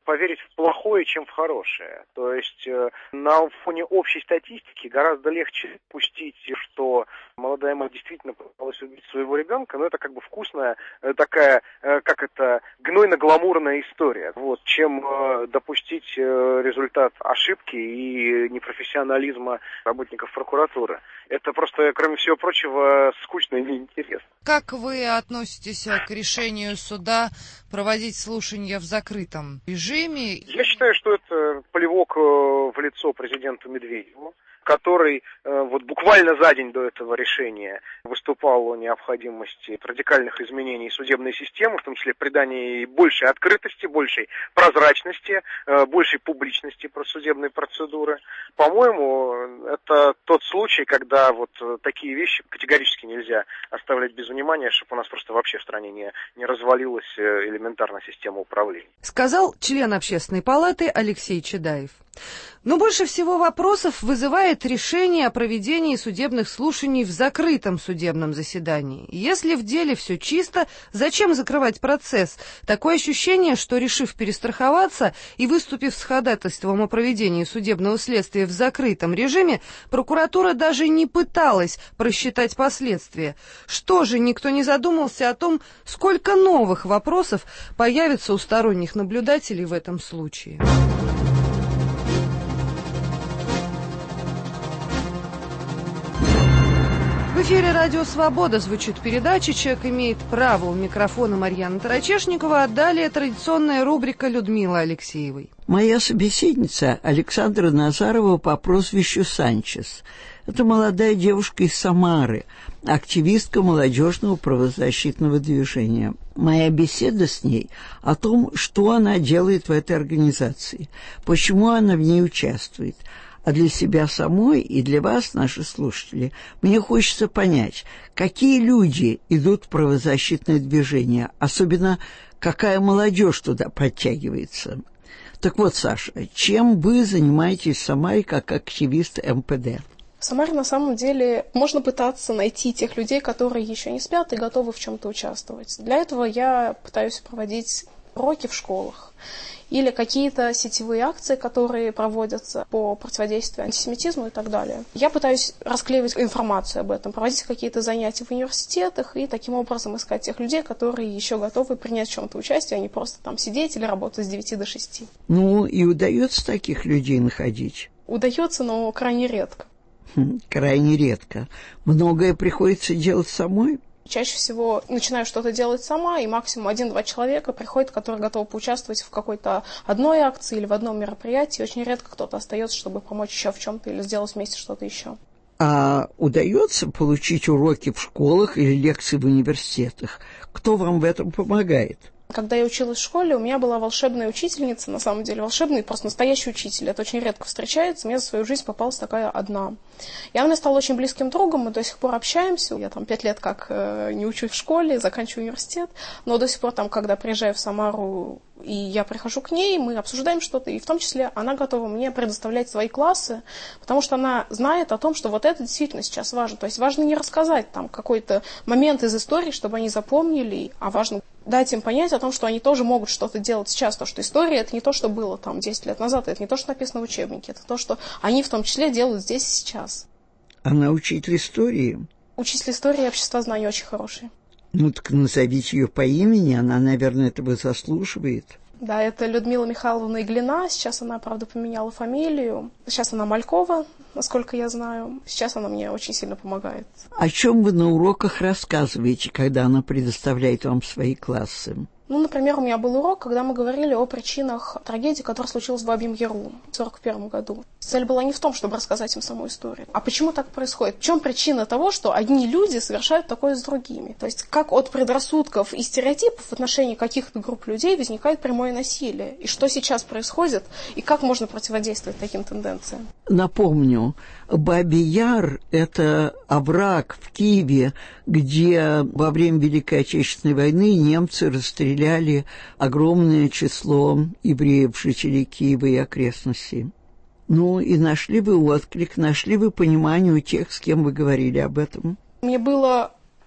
поверить в плохое, чем в хорошее. То есть э, на фоне общей статистики гораздо легче пустить, что молодая мать действительно пыталась убить своего ребенка, но это как бы вкусная э, такая, э, как это, гнойно-гламурная история, вот, чем э, допустить э, результат ошибки и непрофессионализма работников прокуратуры. Это просто, кроме всего прочего, скучно и неинтересно. Как вы относитесь к решению суда проводить слушания в закрытом режиме? Я считаю, что это плевок в лицо президенту Медведеву, который э, вот буквально за день до этого решения выступал о необходимости радикальных изменений судебной системы, в том числе придании большей открытости, большей прозрачности, э, большей публичности про судебные процедуры. По-моему, это тот случай, когда вот такие вещи категорически нельзя оставлять без внимания, чтобы у нас просто вообще в стране не, не развалилась элементарно система управления. Сказал член Общественной палаты Алексей Чедаев. Но больше всего вопросов вызывает решение о проведении судебных слушаний в закрытом судебном заседании. Если в деле все чисто, зачем закрывать процесс? Такое ощущение, что, решив перестраховаться и выступив с ходатайством о проведении судебного следствия в закрытом режиме, прокуратура даже не пыталась просчитать последствия. Что же, никто не задумался о том, сколько новых вопросов появится у сторонних наблюдателей в этом случае? В эфире «Радио Свобода» звучит передача «Человек имеет право». У микрофона Марьяна Тарачешникова, а далее традиционная рубрика Людмилы Алексеевой. Моя собеседница Александра Назарова по прозвищу Санчес. Это молодая девушка из Самары, активистка молодежного правозащитного движения. Моя беседа с ней о том, что она делает в этой организации, почему она в ней участвует. А для себя самой и для вас, наши слушатели, мне хочется понять, какие люди идут в правозащитное движение, особенно какая молодежь туда подтягивается. Так вот, Саша, чем вы занимаетесь в Самаре как активист эм пэ дэ? В Самаре на самом деле можно пытаться найти тех людей, которые еще не спят и готовы в чем-то участвовать. Для этого я пытаюсь проводить уроки в школах или какие-то сетевые акции, которые проводятся по противодействию антисемитизму и так далее. Я пытаюсь расклеивать информацию об этом, проводить какие-то занятия в университетах и таким образом искать тех людей, которые еще готовы принять в чем-то участие, а не просто там сидеть или работать с девяти до шести. Ну, и удается таких людей находить? Удается, но крайне редко. Хм, крайне редко. Многое приходится делать самой? Чаще всего начинаю что-то делать сама, и максимум один-два человека приходят, которые готовы поучаствовать в какой-то одной акции или в одном мероприятии. Очень редко кто-то остается, чтобы помочь еще в чем-то или сделать вместе что-то еще. А удается получить уроки в школах или лекции в университетах? Кто вам в этом помогает? Когда я училась в школе, у меня была волшебная учительница, на самом деле волшебный, просто настоящий учитель. Это очень редко встречается. Мне за свою жизнь попалась такая одна. И она стала очень близким другом, мы до сих пор общаемся. Я там пять лет как э, не учусь в школе, заканчиваю университет, но до сих пор там, когда приезжаю в Самару, и я прихожу к ней, мы обсуждаем что-то, и в том числе она готова мне предоставлять свои классы, потому что она знает о том, что вот это действительно сейчас важно. То есть важно не рассказать там какой-то момент из истории, чтобы они запомнили, а важно дать им понять о том, что они тоже могут что-то делать сейчас. То, что история — это не то, что было там десять лет назад, это не то, что написано в учебнике, это то, что они в том числе делают здесь и сейчас. Она учитель истории? Учитель истории и обществознания очень хороший. Ну, так назовите ее по имени, она, наверное, этого заслуживает. Да, это Людмила Михайловна Иглина, сейчас она, правда, поменяла фамилию. Сейчас она Малькова, насколько я знаю. Сейчас она мне очень сильно помогает. О чем вы на уроках рассказываете, когда она предоставляет вам свои классы? Ну, например, у меня был урок, когда мы говорили о причинах трагедии, которая случилась в Бабьем Яру в сорок первом году. Цель была не в том, чтобы рассказать им саму историю, а почему так происходит. В чем причина того, что одни люди совершают такое с другими? То есть как от предрассудков и стереотипов в отношении каких-то групп людей возникает прямое насилие. И что сейчас происходит, и как можно противодействовать таким тенденциям? Напомню, Бабий Яр – это овраг в Киеве, где во время Великой Отечественной войны немцы расстреляли огромное число евреев, жителей Киева и окрестностей. Ну и нашли вы отклик, нашли вы понимание у тех, с кем вы говорили об этом? Мне было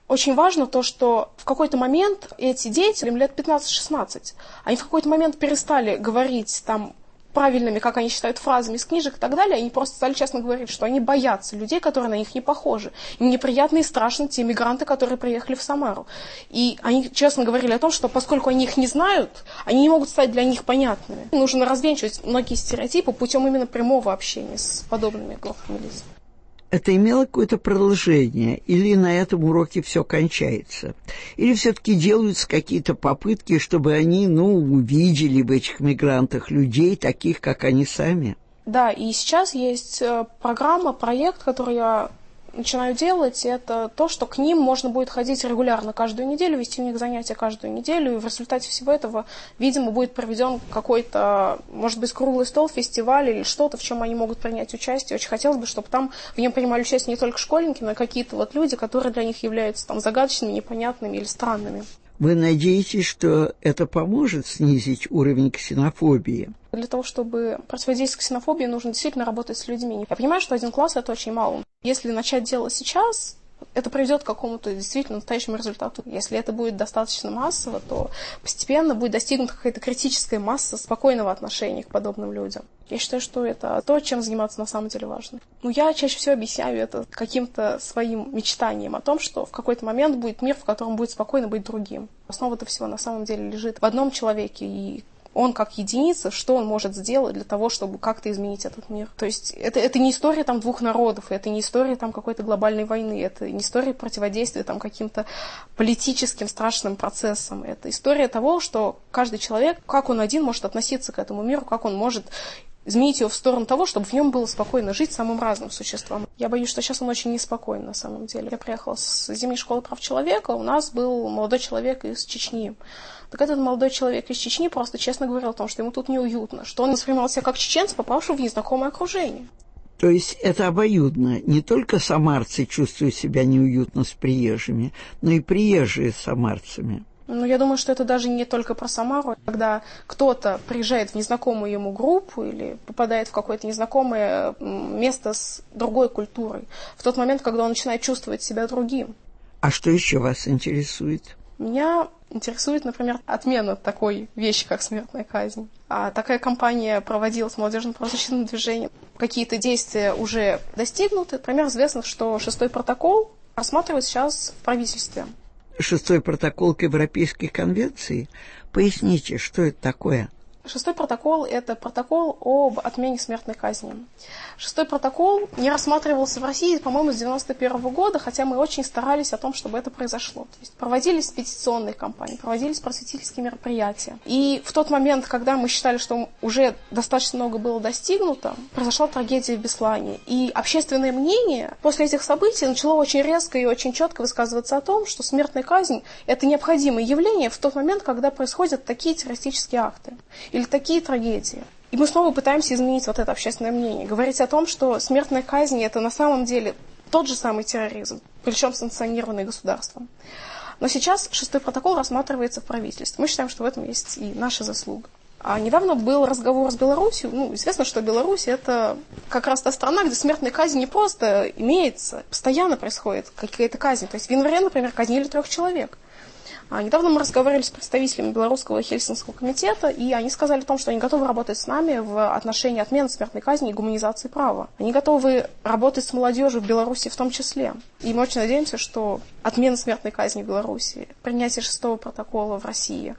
Очень важно то, что в какой-то момент эти дети, им лет пятнадцать-шестнадцать, они в какой-то момент перестали говорить там правильными, как они считают, фразами из книжек и так далее, они просто стали честно говорить, что они боятся людей, которые на них не похожи. Им неприятны и страшны те мигранты, которые приехали в Самару. И они честно говорили о том, что поскольку они их не знают, они не могут стать для них понятными. Нужно развенчивать многие стереотипы путем именно прямого общения с подобными группами лиц. Это имело какое-то продолжение, или на этом уроке все кончается? Или все-таки делаются какие-то попытки, чтобы они, ну, увидели в этих мигрантах людей, таких, как они сами? Да, и сейчас есть программа, проект, который я начинаю делать, это то, что к ним можно будет ходить регулярно каждую неделю, вести у них занятия каждую неделю, и в результате всего этого, видимо, будет проведен какой-то, может быть, круглый стол, фестиваль или что-то, в чем они могут принять участие. Очень хотелось бы, чтобы там в нем принимали участие не только школьники, но и какие-то вот люди, которые для них являются там загадочными, непонятными или странными. Вы надеетесь, что это поможет снизить уровень ксенофобии? Для того, чтобы противодействовать ксенофобии, нужно действительно работать с людьми. Я понимаю, что один класс – это очень мало. Если начать делать сейчас, это приведет к какому-то действительно настоящему результату. Если это будет достаточно массово, то постепенно будет достигнута какая-то критическая масса спокойного отношения к подобным людям. Я считаю, что это то, чем заниматься на самом деле важно. Но я чаще всего объясняю это каким-то своим мечтанием о том, что в какой-то момент будет мир, в котором будет спокойно быть другим. Основа-то всего на самом деле лежит в одном человеке, и он как единица, что он может сделать для того, чтобы как-то изменить этот мир. То есть это, это не история там двух народов, это не история там какой-то глобальной войны, это не история противодействия там каким-то политическим страшным процессам. Это история того, что каждый человек, как он один может относиться к этому миру, как он может изменить его в сторону того, чтобы в нем было спокойно жить самым разным существам. Я боюсь, что сейчас он очень неспокоен на самом деле. Я приехала с Зимней школы прав человека, у нас был молодой человек из Чечни. Так этот молодой человек из Чечни просто честно говорил о том, что ему тут неуютно, что он воспринимал себя как чеченец, попавший в незнакомое окружение. То есть это обоюдно. Не только самарцы чувствуют себя неуютно с приезжими, но и приезжие с самарцами. Ну, я думаю, что это даже не только про Самару. Когда кто-то приезжает в незнакомую ему группу или попадает в какое-то незнакомое место с другой культурой, в тот момент, когда он начинает чувствовать себя другим. А что еще вас интересует? Меня интересует, например, отмена такой вещи, как смертная казнь. А такая кампания проводилась молодежным правозащитным движением. Какие-то действия уже достигнуты. Например, известно, что шестой протокол рассматривают сейчас в правительстве. Шестой протокол к Европейской конвенции? Поясните, что это такое? Шестой протокол – это протокол об отмене смертной казни. Шестой протокол не рассматривался в России, по-моему, с девяносто первого года, хотя мы очень старались о том, чтобы это произошло. То есть проводились петиционные кампании, проводились просветительские мероприятия. И в тот момент, когда мы считали, что уже достаточно много было достигнуто, произошла трагедия в Беслане. И общественное мнение после этих событий начало очень резко и очень четко высказываться о том, что смертная казнь – это необходимое явление в тот момент, когда происходят такие террористические акты или такие трагедии. И мы снова пытаемся изменить вот это общественное мнение, говорить о том, что смертная казнь – это на самом деле тот же самый терроризм, причем санкционированный государством. Но сейчас шестой протокол рассматривается в правительстве. Мы считаем, что в этом есть и наша заслуга. А недавно был разговор с Беларусью. Ну, известно, что Беларусь – это как раз та страна, где смертная казнь не просто имеется, постоянно происходит какая-то казнь. То есть в январе, например, казнили трех человек. А недавно мы разговаривали с представителями Белорусского Хельсинского комитета, и они сказали о том, что они готовы работать с нами в отношении отмены смертной казни и гуманизации права. Они готовы работать с молодежью в Беларуси в том числе. И мы очень надеемся, что отмена смертной казни в Беларуси, принятие шестого протокола в России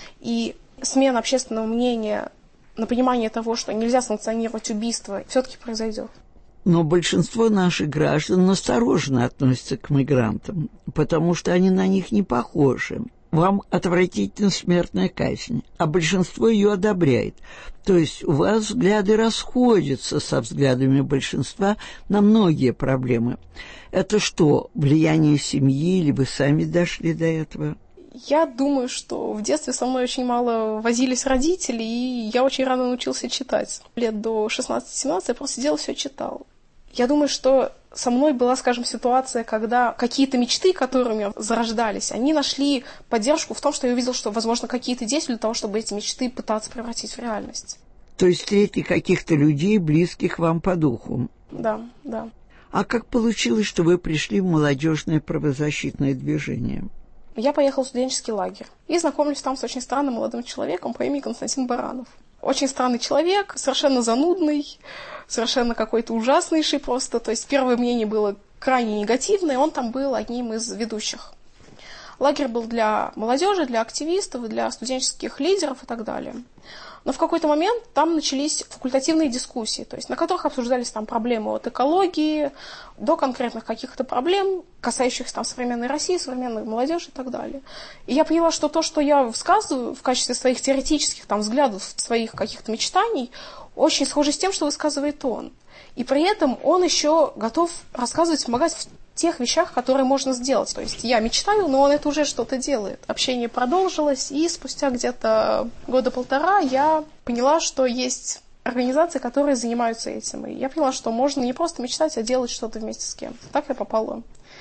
и смена общественного мнения на понимание того, что нельзя санкционировать убийство, все-таки произойдет. Но большинство наших граждан настороженно относятся к мигрантам, потому что они на них не похожи. Вам отвратительна смертная казнь, а большинство ее одобряет. То есть у вас взгляды расходятся со взглядами большинства на многие проблемы. Это что, влияние семьи, или вы сами дошли до этого? Я думаю, что в детстве со мной очень мало возились родители, и я очень рано научился читать. Лет до шестнадцати-семнадцати я просто сидел, все читал. Я думаю, что со мной была, скажем, ситуация, когда какие-то мечты, которые у меня зарождались, они нашли поддержку в том, что я увидел, что, возможно, какие-то действия для того, чтобы эти мечты пытаться превратить в реальность. То есть встретили каких-то людей, близких вам по духу? Да, да. А как получилось, что вы пришли в молодежное правозащитное движение? Я поехала в студенческий лагерь и знакомлюсь там с очень странным молодым человеком по имени Константин Баранов. Очень странный человек, совершенно занудный, совершенно какой-то ужаснейший просто. То есть первое мнение было крайне негативное, он там был одним из ведущих. Лагерь был для молодежи, для активистов, для студенческих лидеров и так далее. Но в какой-то момент там начались факультативные дискуссии, то есть на которых обсуждались там проблемы от экологии до конкретных каких-то проблем, касающихся там современной России, современной молодежи и так далее. И я поняла, что то, что я высказываю в качестве своих теоретических там взглядов, своих каких-то мечтаний, очень схоже с тем, что высказывает он. И при этом он еще готов рассказывать, помогать в тех вещах, которые можно сделать. То есть я мечтаю, но он это уже что-то делает. Общение продолжилось, и спустя где-то года полтора я поняла, что есть организации, которые занимаются этим. И я поняла, что можно не просто мечтать, а делать что-то вместе с кем-то. Так я попала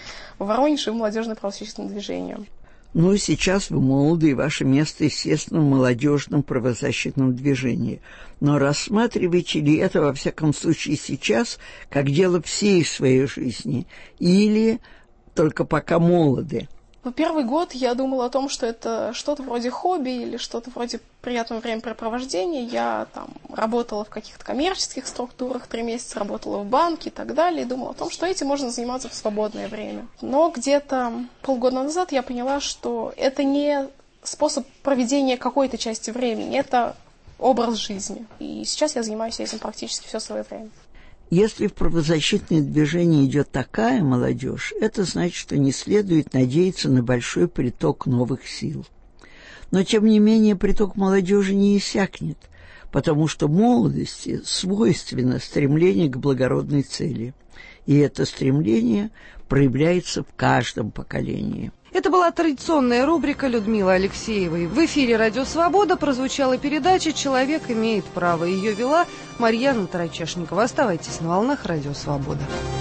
в Воронеж и в молодежное правозащитное движение. Ну и сейчас вы молоды, и ваше место, естественно, в молодежном правозащитном движении. Но рассматриваете ли это, во всяком случае, сейчас, как дело всей своей жизни? Или только пока молоды? В первый год я думала о том, что это что-то вроде хобби или что-то вроде приятного времяпрепровождения. Я там работала в каких-то коммерческих структурах, три месяца работала в банке и так далее, и думала о том, что этим можно заниматься в свободное время. Но где-то полгода назад я поняла, что это не способ проведения какой-то части времени, это образ жизни. И сейчас я занимаюсь этим практически все свое время. Если в правозащитное движение идет такая молодежь, это значит, что не следует надеяться на большой приток новых сил. Но, тем не менее, приток молодежи не иссякнет, потому что молодости свойственно стремление к благородной цели. И это стремление проявляется в каждом поколении. Это была традиционная рубрика Людмилы Алексеевой. В эфире «Радио Свобода» прозвучала передача «Человек имеет право». Ее вела Марьяна Тарачешникова. Оставайтесь на волнах «Радио Свобода».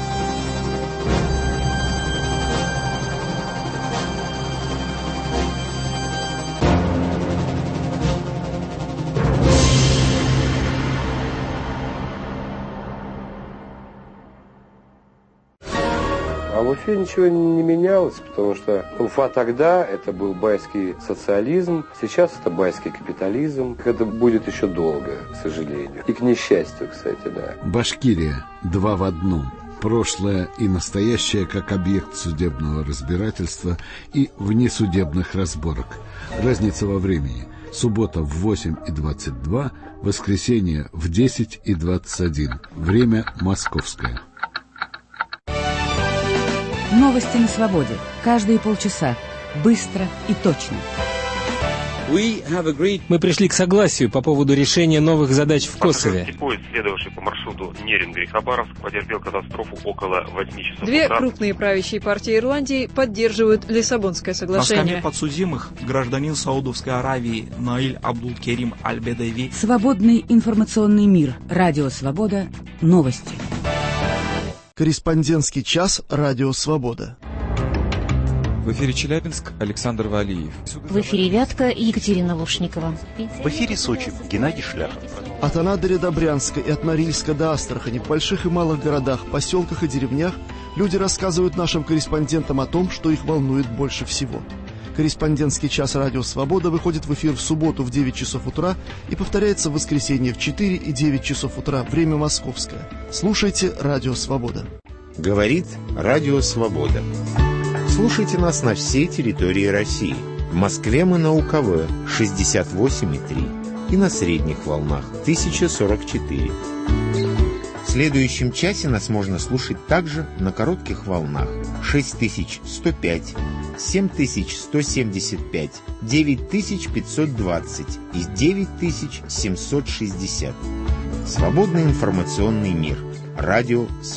А в Уфе ничего не менялось, потому что Уфа тогда это был байский социализм, сейчас это байский капитализм. Это будет еще долго, к сожалению. И к несчастью, кстати, да. Башкирия два в одном. Прошлое и настоящее как объект судебного разбирательства и внесудебных разборок. Разница во времени. Суббота в восемь и двадцать два, воскресенье в десять и двадцать один. Время московское. Новости на свободе. Каждые полчаса. Быстро и точно. Мы пришли к согласию по поводу решения новых задач в Косове. Поезд, следовавший по маршруту Нерюнгри-Хабаровск, потерпел катастрофу около восьми часов Две утра. крупные правящие партии Ирландии поддерживают Лиссабонское соглашение. На скамье подсудимых гражданин Саудовской Аравии Наиль Абдул-Керим Аль-Бедави. Свободный информационный мир. Радио Свобода. Новости. Корреспондентский час «Радио Свобода». В эфире Челябинск, Александр Валиев. В эфире Вятка, Екатерина Лушникова. В эфире Сочи, Геннадий Шляхов. От Анадыря до Брянска и от Норильска до Астрахани, в больших и малых городах, поселках и деревнях люди рассказывают нашим корреспондентам о том, что их волнует больше всего. Корреспондентский час «Радио Свобода» выходит в эфир в субботу в девять часов утра и повторяется в воскресенье в четыре и девять часов утра, время московское. Слушайте «Радио Свобода». Говорит «Радио Свобода». Слушайте нас на всей территории России. В Москве мы на УКВ шестьдесят восемь и три и на средних волнах тысяча сорок четыре. В следующем часе нас можно слушать также на коротких волнах шесть тысяч сто пять, семь тысяч сто семьдесят пять, девять тысяч пятьсот двадцать и девять тысяч семьсот шестьдесят. Свободный информационный мир. Радио